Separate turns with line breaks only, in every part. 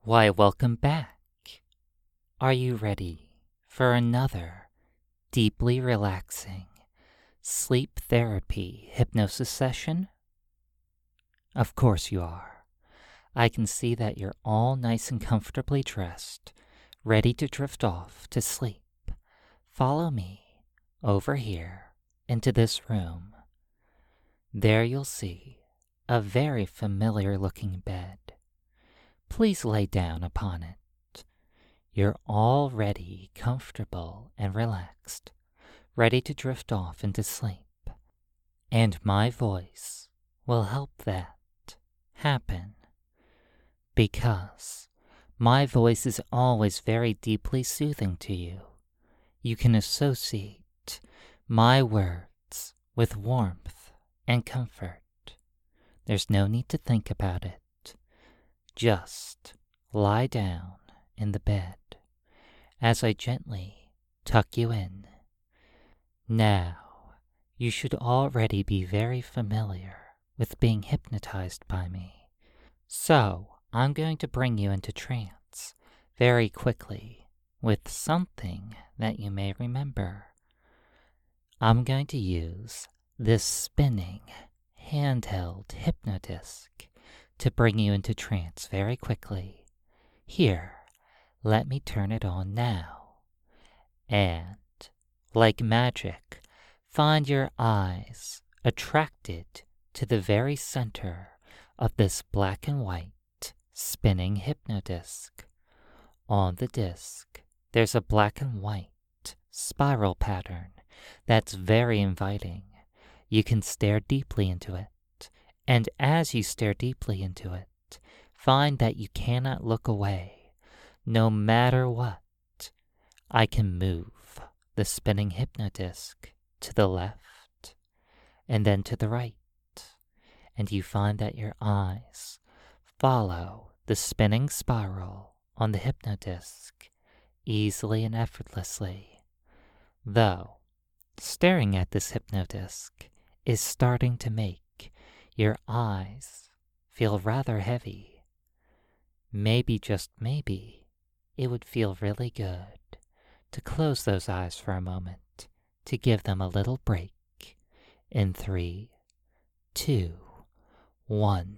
Why, welcome back. Are you ready for another deeply relaxing sleep therapy hypnosis session? Of course you are. I can see that you're all nice and comfortably dressed, ready to drift off to sleep. Follow me over here into this room. There you'll see a very familiar looking bed. Please lay down upon it. You're already comfortable and relaxed, ready to drift off into sleep. And my voice will help that happen. Because my voice is always very deeply soothing to you. You can associate my words with warmth and comfort. There's no need to think about it. Just lie down in the bed as I gently tuck you in. Now, you should already be very familiar with being hypnotized by me. So, I'm going to bring you into trance very quickly with something that you may remember. I'm going to use this spinning handheld hypnodisc to bring you into trance very quickly. Here, let me turn it on now. And, like magic, find your eyes attracted to the very center of this black and white spinning hypnodisc. On the disc, there's a black and white spiral pattern that's very inviting. You can stare deeply into it. And as you stare deeply into it, find that you cannot look away, no matter what. I can move the spinning hypnodisc to the left and then to the right, and you find that your eyes follow the spinning spiral on the hypnodisc easily and effortlessly. Though, staring at this hypnodisc is starting to make your eyes feel rather heavy. Maybe, just maybe, it would feel really good to close those eyes for a moment, to give them a little break. In 3, 2, 1.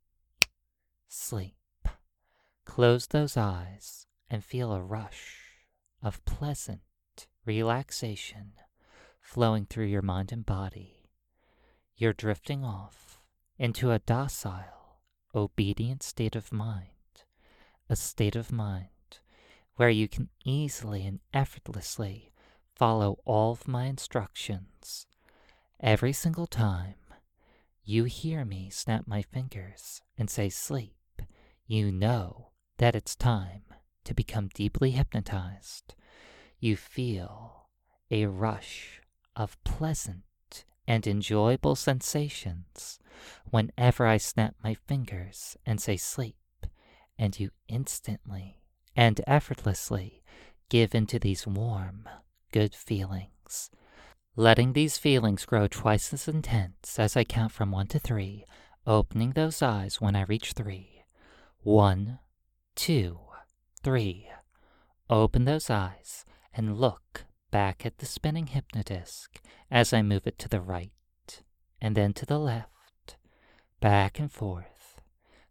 Sleep. Close those eyes and feel a rush of pleasant relaxation flowing through your mind and body. You're drifting off into a docile, obedient state of mind, a state of mind where you can easily and effortlessly follow all of my instructions. Every single time you hear me snap my fingers and say sleep, you know that it's time to become deeply hypnotized. You feel a rush of pleasant and enjoyable sensations whenever I snap my fingers and say sleep, and you instantly and effortlessly give into these warm, good feelings, letting these feelings grow twice as intense as I count from 1 to 3, opening those eyes when I reach 3. 1, 2, 3. Open those eyes and look back at the spinning hypnodisc as I move it to the right and then to the left, back and forth,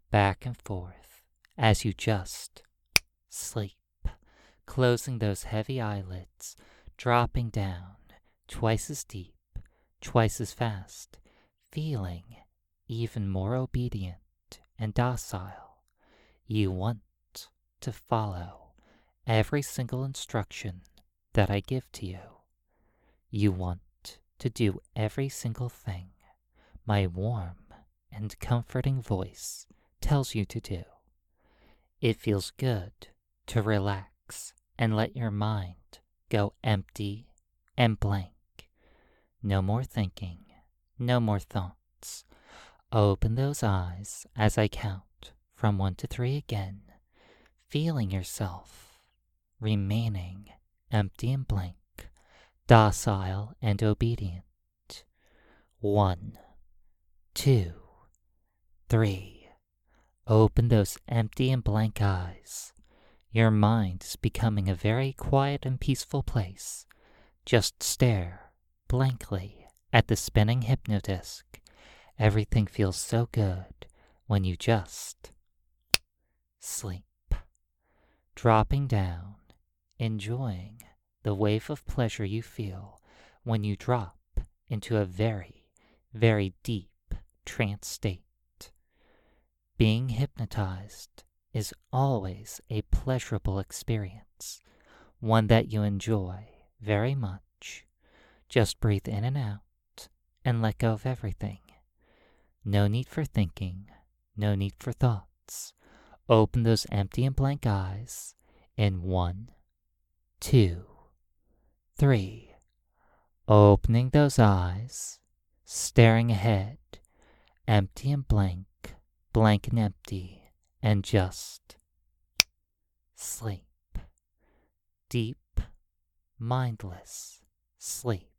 as you just sleep, closing those heavy eyelids, dropping down twice as deep, twice as fast, feeling even more obedient and docile. You want to follow every single instruction that I give to you. You want to do every single thing my warm and comforting voice tells you to do. It feels good to relax and let your mind go empty and blank. No more thinking, no more thoughts. Open those eyes as I count from 1 to 3 again, feeling yourself remaining empty and blank, docile and obedient. 1, 2, 3. Open those empty and blank eyes. Your mind is becoming a very quiet and peaceful place. Just stare blankly at the spinning hypnodisc. Everything feels so good when you just sleep. Dropping down, enjoying the wave of pleasure you feel when you drop into a very, very deep trance state. Being hypnotized is always a pleasurable experience, one that you enjoy very much. Just breathe in and out and let go of everything. No need for thinking, no need for thoughts. Open those empty and blank eyes in 1, 2, 3. Opening those eyes, staring ahead, empty and blank, blank and empty, and just sleep. Deep, mindless sleep.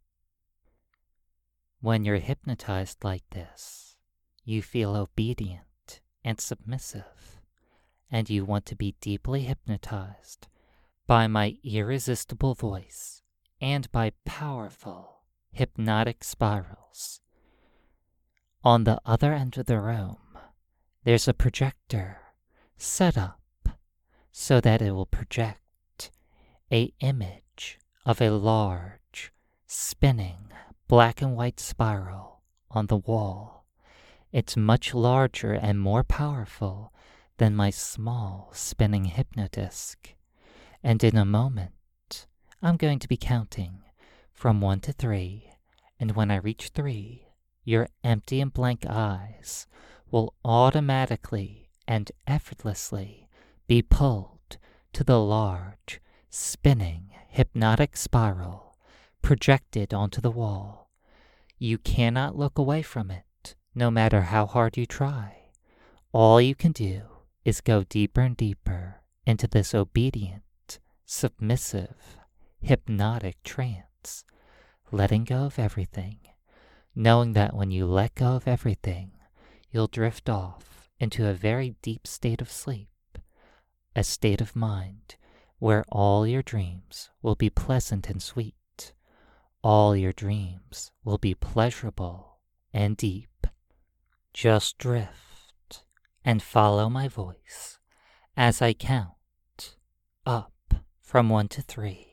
When you're hypnotized like this, you feel obedient and submissive, and you want to be deeply hypnotized by my irresistible voice and by powerful hypnotic spirals. On the other end of the room, there's a projector set up so that it will project an image of a large, spinning black and white spiral on the wall. It's much larger and more powerful than my small spinning hypnodisc. And in a moment, I'm going to be counting from 1 to 3, and when I reach 3, your empty and blank eyes will automatically and effortlessly be pulled to the large, spinning, hypnotic spiral projected onto the wall. You cannot look away from it, no matter how hard you try. All you can do is go deeper and deeper into this obedient, submissive, hypnotic trance, letting go of everything, knowing that when you let go of everything, you'll drift off into a very deep state of sleep, a state of mind where all your dreams will be pleasant and sweet. All your dreams will be pleasurable and deep. Just drift and follow my voice as I count up from 1 to 3.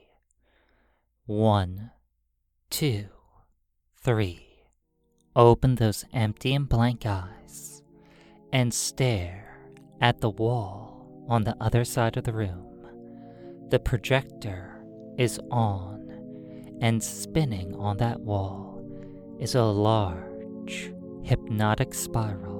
1, 2, 3. Open those empty and blank eyes and stare at the wall on the other side of the room. The projector is on, and spinning on that wall is a large, hypnotic spiral.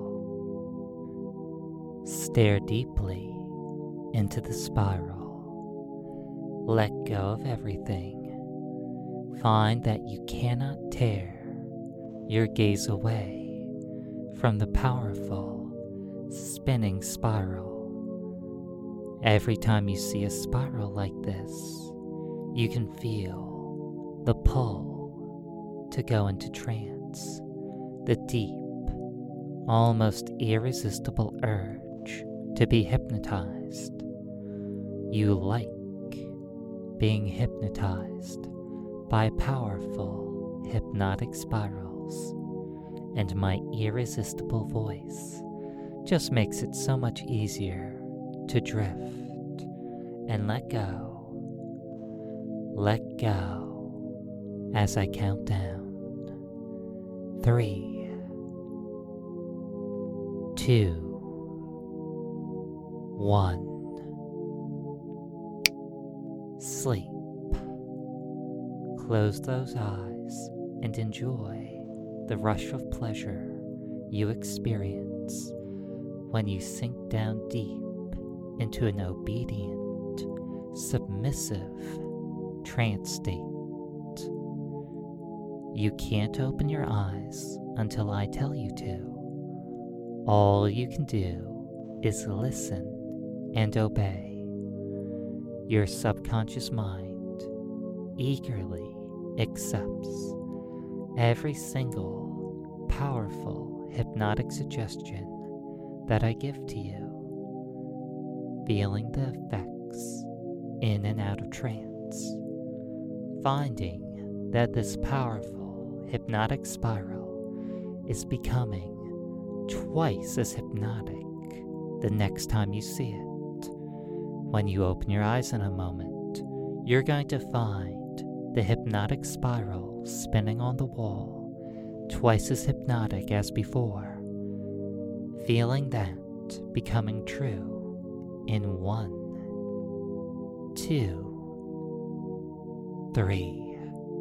Stare deeply into the spiral. Let go of everything. Find that you cannot tear your gaze away from the powerful, spinning spiral. Every time you see a spiral like this, you can feel the pull to go into trance, the deep, almost irresistible urge to be hypnotized. You like being hypnotized by powerful, hypnotic spirals, and my irresistible voice just makes it so much easier to drift and let go. Let go as I count down. 3, 2, 1. Sleep. Close those eyes and enjoy the rush of pleasure you experience when you sink down deep into an obedient, submissive trance state. You can't open your eyes until I tell you to. All you can do is listen and obey. Your subconscious mind eagerly accepts every single powerful hypnotic suggestion that I give to you, feeling the effects in and out of trance, finding that this powerful hypnotic spiral is becoming twice as hypnotic the next time you see it. When you open your eyes in a moment, you're going to find the hypnotic spiral spinning on the wall, twice as hypnotic as before, feeling that becoming true in 1, 2, 3.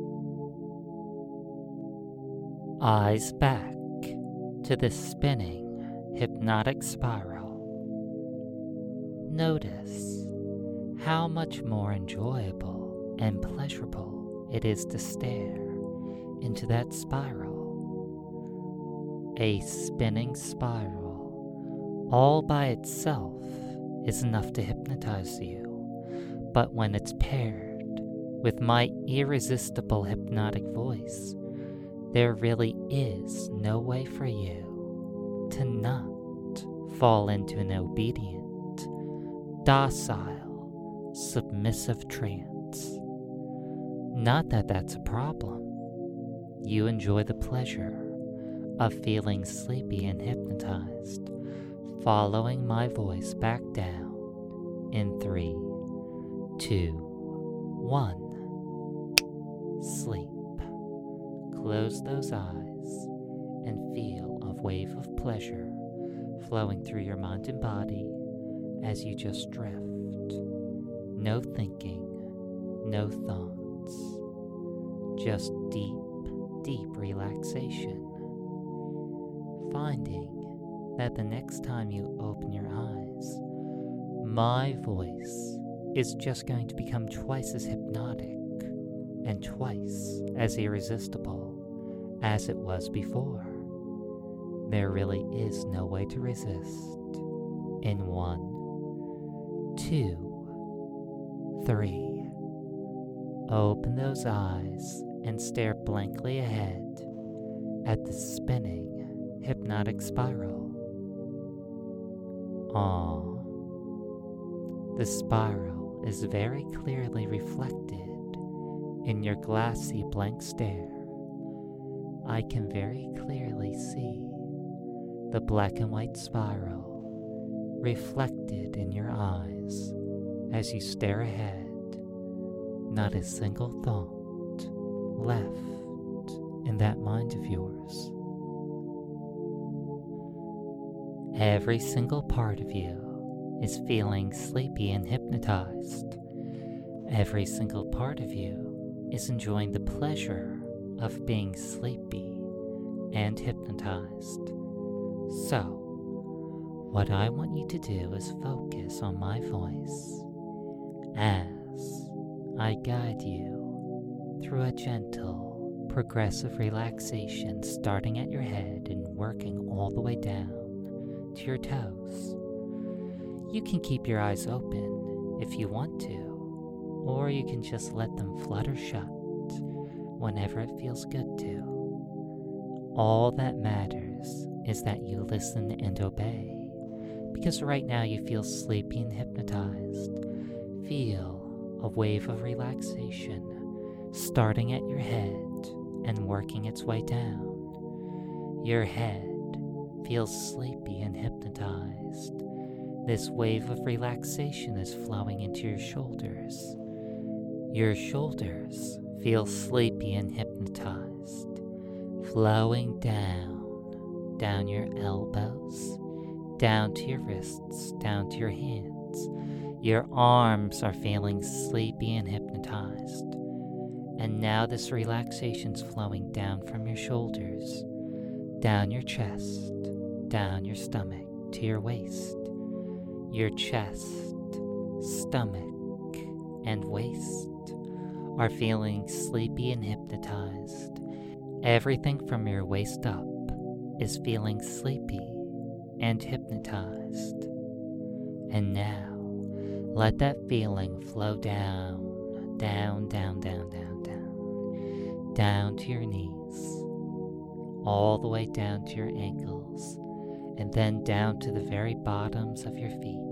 Eyes back to the spinning hypnotic spiral. Notice how much more enjoyable and pleasurable it is to stare into that spiral. A spinning spiral all by itself is enough to hypnotize you, but when it's paired with my irresistible hypnotic voice, there really is no way for you to not fall into an obedient, docile, submissive trance. Not that that's a problem. You enjoy the pleasure of feeling sleepy and hypnotized, following my voice back down in 3, 2, 1. Sleep. Close those eyes and feel a wave of pleasure flowing through your mind and body as you just drift. No thinking, no thoughts, just deep, deep relaxation. Finding that the next time you open your eyes, my voice is just going to become twice as hypnotic and twice as irresistible as it was before. There really is no way to resist. In 1, 2, 3. Open those eyes and stare blankly ahead at the spinning hypnotic spiral. The spiral is very clearly reflected in your glassy blank stare. I can very clearly see the black and white spiral reflected in your eyes as you stare ahead. Not a single thought left in that mind of yours. Every single part of you is feeling sleepy and hypnotized. Every single part of you is enjoying the pleasure of being sleepy and hypnotized. So, what I want you to do is focus on my voice as I guide you through a gentle, progressive relaxation starting at your head and working all the way down to your toes. You can keep your eyes open if you want to, or you can just let them flutter shut whenever it feels good to. All that matters is that you listen and obey, because right now you feel sleepy and hypnotized. Feel a wave of relaxation starting at your head and working its way down. Your head feels sleepy and hypnotized. This wave of relaxation is flowing into your shoulders. Your shoulders feel sleepy and hypnotized, flowing down your elbows, down to your wrists, down to your hands. Your arms are feeling sleepy and hypnotized. And now this relaxation's flowing down from your shoulders, down your chest, down your stomach to your waist. Your chest, stomach, and waist are feeling sleepy and hypnotized. Everything from your waist up is feeling sleepy and hypnotized. And now, let that feeling flow down to your knees, all the way down to your ankles, and then down to the very bottoms of your feet.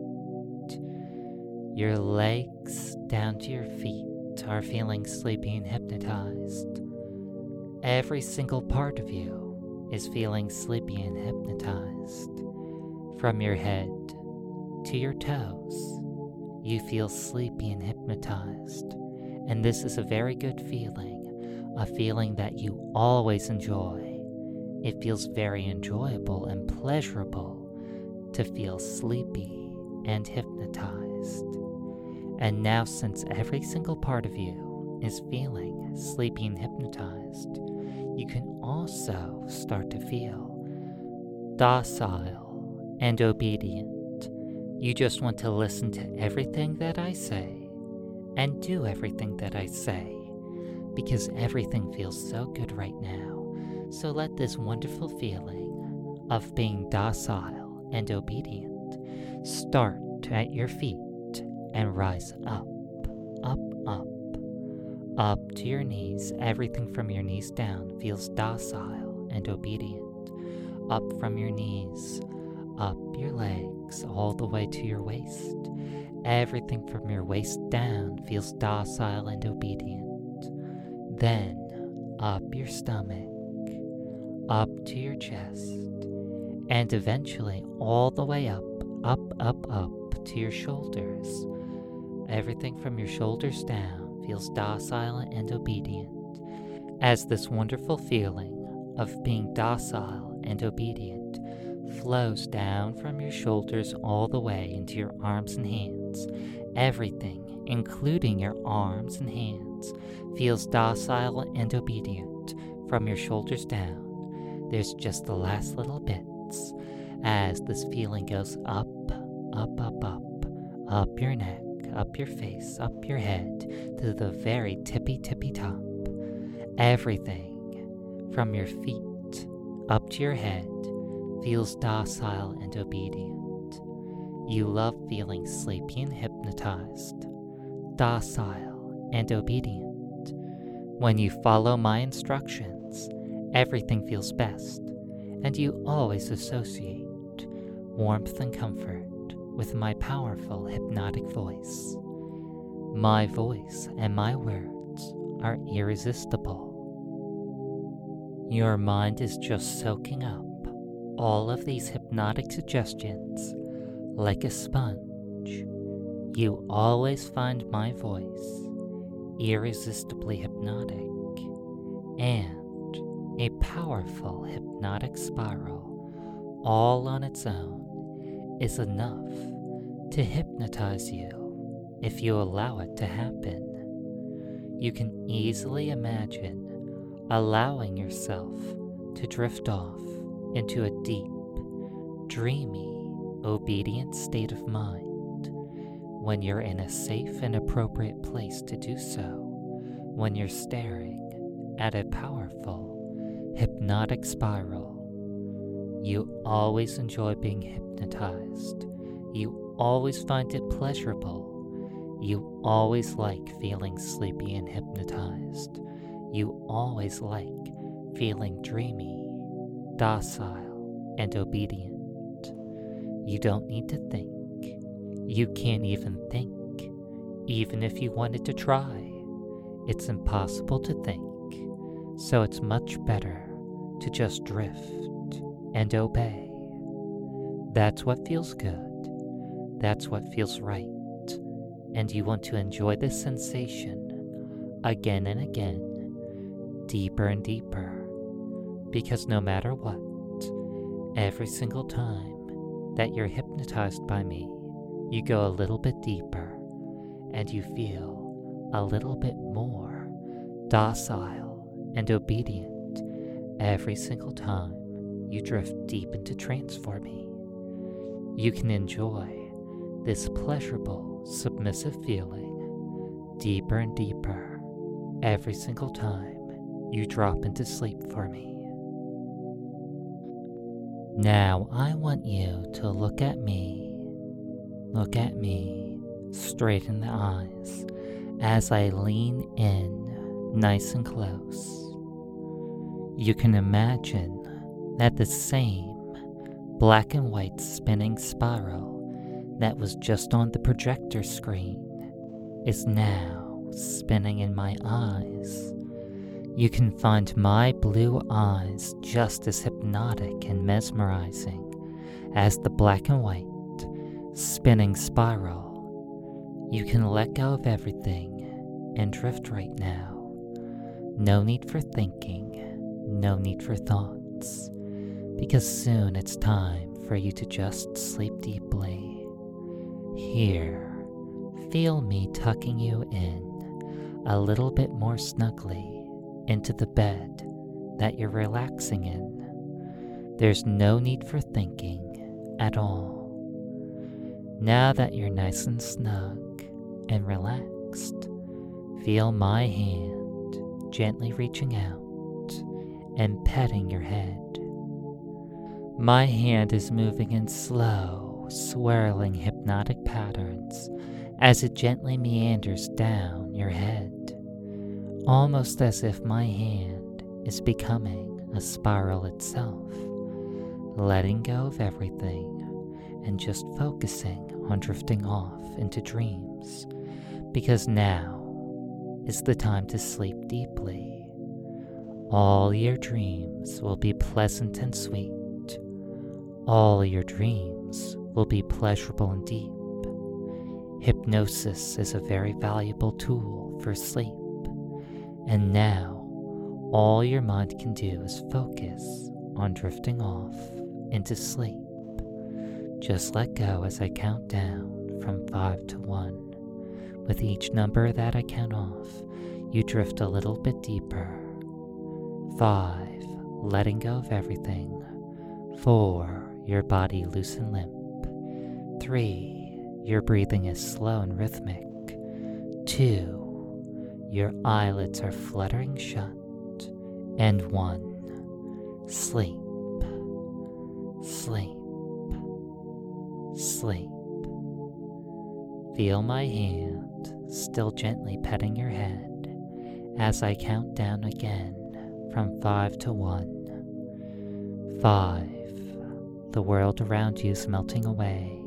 Your legs down to your feet are feeling sleepy and hypnotized. Every single part of you is feeling sleepy and hypnotized. From your head to your toes, you feel sleepy and hypnotized. And this is a very good feeling, a feeling that you always enjoy. It feels very enjoyable and pleasurable to feel sleepy and hypnotized. And now, since every single part of you is feeling sleepy and hypnotized, you can also start to feel docile and obedient. You just want to listen to everything that I say and do everything that I say, because everything feels so good right now. So let this wonderful feeling of being docile and obedient start at your feet and rise up, up, up, up to your knees. Everything from your knees down feels docile and obedient. Up from your knees, up your legs, all the way to your waist. Everything from your waist down feels docile and obedient. Then, up your stomach, up to your chest, and eventually all the way up, up, up, up to your shoulders. Everything from your shoulders down feels docile and obedient, as this wonderful feeling of being docile and obedient flows down from your shoulders all the way into your arms and hands. Everything, including your arms and hands, feels docile and obedient from your shoulders down. There's just the last little bits as this feeling goes up, up, up, up, up your neck, up your face, up your head, to the very tippy top. Everything from your feet up to your head feels docile and obedient. You love feeling sleepy and hypnotized, docile and obedient. When you follow my instructions, everything feels best, and you always associate warmth and comfort with my powerful hypnotic voice. My voice and my words are irresistible. Your mind is just soaking up all of these hypnotic suggestions like a sponge. You always find my voice irresistibly hypnotic, and a powerful hypnotic spiral all on its own is enough to hypnotize you if you allow it to happen. You can easily imagine allowing yourself to drift off into a deep, dreamy, obedient state of mind when you're in a safe and appropriate place to do so, when you're staring at a powerful, hypnotic spiral. You always enjoy being hypnotized. You always find it pleasurable. You always like feeling sleepy and hypnotized. You always like feeling dreamy, docile, and obedient. You don't need to think. You can't even think, even if you wanted to try. It's impossible to think, so it's much better to just drift and obey. That's what feels good. That's what feels right. And you want to enjoy this sensation again and again, deeper and deeper, because no matter what, every single time that you're hypnotized by me, you go a little bit deeper and you feel a little bit more docile and obedient every single time you drift deep into trance for me. You can enjoy this pleasurable, submissive feeling deeper and deeper every single time you drop into sleep for me. Now I want you to look at me straight in the eyes as I lean in nice and close. You can imagine that the same black and white spinning spiral that was just on the projector screen is now spinning in my eyes. You can find my blue eyes just as hypnotic and mesmerizing as the black and white spinning spiral. You can let go of everything and drift right now. No need for thinking, no need for thoughts, because soon it's time for you to just sleep deeply. Here, feel me tucking you in a little bit more snugly into the bed that you're relaxing in. There's no need for thinking at all. Now that you're nice and snug and relaxed, feel my hand gently reaching out and petting your head. My hand is moving in slow, swirling hypnotic patterns as it gently meanders down your head, almost as if my hand is becoming a spiral itself, letting go of everything and just focusing on drifting off into dreams, because now is the time to sleep deeply. All your dreams will be pleasant and sweet. All your dreams will be pleasurable and deep. Hypnosis is a very valuable tool for sleep, and now all your mind can do is focus on drifting off into sleep. Just let go as I count down from 5 to 1. With each number that I count off, you drift a little bit deeper. 5, letting go of everything. 4, your body loose and limp. 3, your breathing is slow and rhythmic. 2, your eyelids are fluttering shut. And 1, sleep, sleep, sleep. Feel my hand still gently petting your head as I count down again from 5 to 1. 5, the world around you is melting away.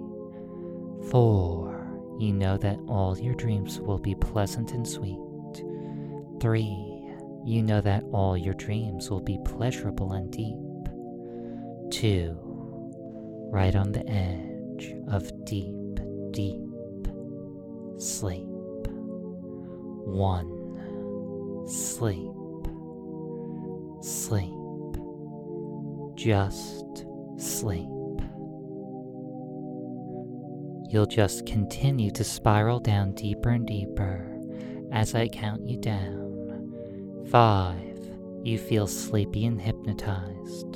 4, you know that all your dreams will be pleasant and sweet. 3, you know that all your dreams will be pleasurable and deep. 2, right on the edge of deep, deep sleep. 1, sleep, sleep, just sleep. You'll just continue to spiral down deeper and deeper as I count you down. 5, you feel sleepy and hypnotized.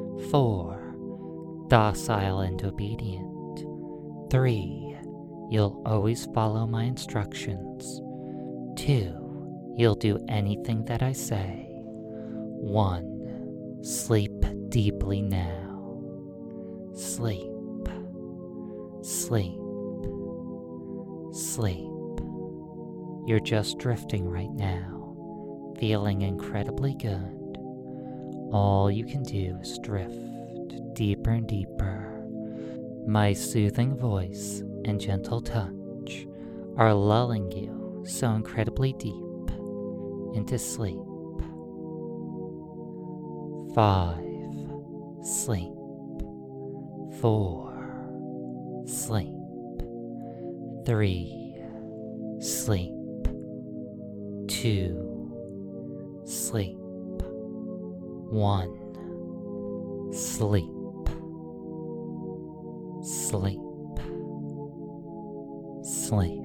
4, docile and obedient. 3, you'll always follow my instructions. 2, you'll do anything that I say. 1, sleep deeply now. Sleep, sleep, sleep. You're just drifting right now, feeling incredibly good. All you can do is drift deeper and deeper. My soothing voice and gentle touch are lulling you so incredibly deep into sleep. 5, sleep. 4, sleep. 3, sleep. 2, sleep. 1, sleep. Sleep. Sleep.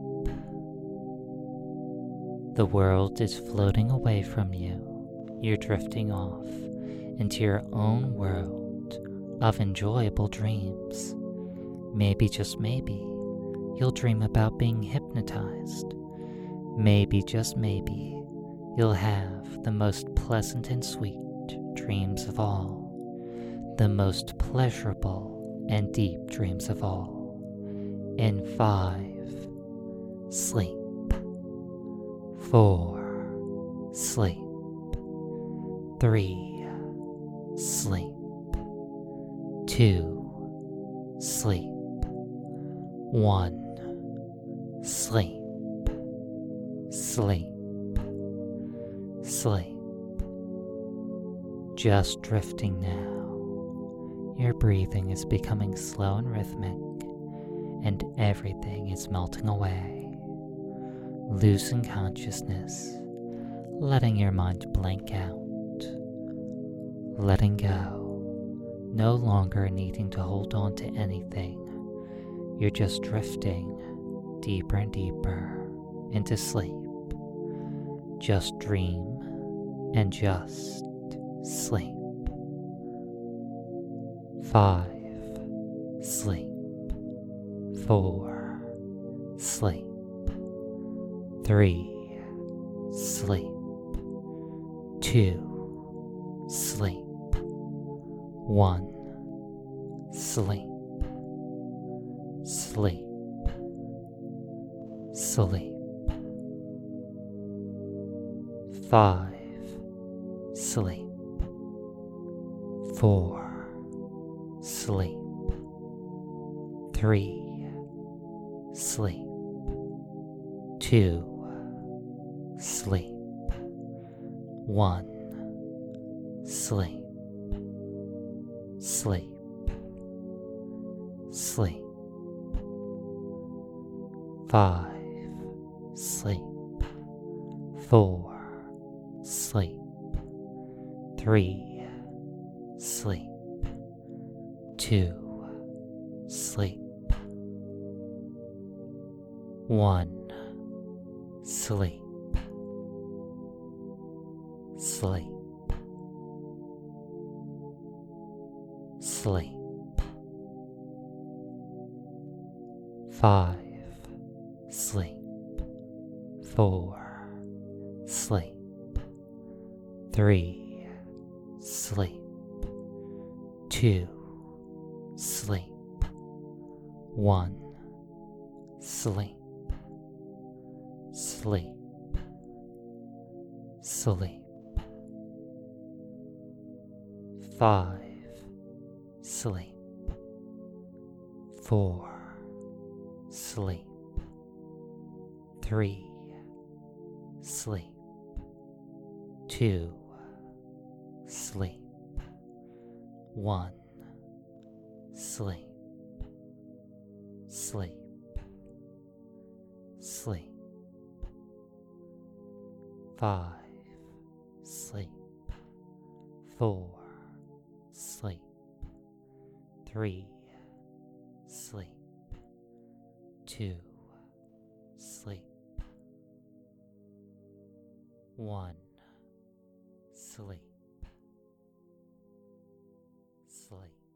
The world is floating away from you. You're drifting off into your own world of enjoyable dreams. Maybe, just maybe, you'll dream about being hypnotized. Maybe, just maybe, you'll have the most pleasant and sweet dreams of all. The most pleasurable and deep dreams of all. In 5, sleep. 4, sleep. 3, sleep. 2, sleep. 1. Sleep. Sleep. Sleep. Just drifting now. Your breathing is becoming slow and rhythmic, and everything is melting away. Losing consciousness, letting your mind blank out. Letting go, no longer needing to hold on to anything. You're just drifting deeper and deeper into sleep. Just dream and just sleep. 5. Sleep. 4. Sleep. 3. Sleep. 2. Sleep. 1. Sleep. Sleep. Sleep. 5. Sleep. 4. Sleep. 3. Sleep. 2. Sleep. 1. Sleep. Sleep. Sleep. 5. Sleep. 4. Sleep. 3. Sleep. 2. Sleep. 1. Sleep. Sleep. Sleep. 5. Sleep. 4. Sleep. 3. Sleep. 2. Sleep. 1. Sleep. Sleep. Sleep. 5. Sleep. 4. Sleep. 3. Sleep. 2. Sleep. 1. Sleep. Sleep. Sleep. 5. Sleep. 4. Sleep. 3. Sleep. 2. Sleep. 1. Sleep. Sleep.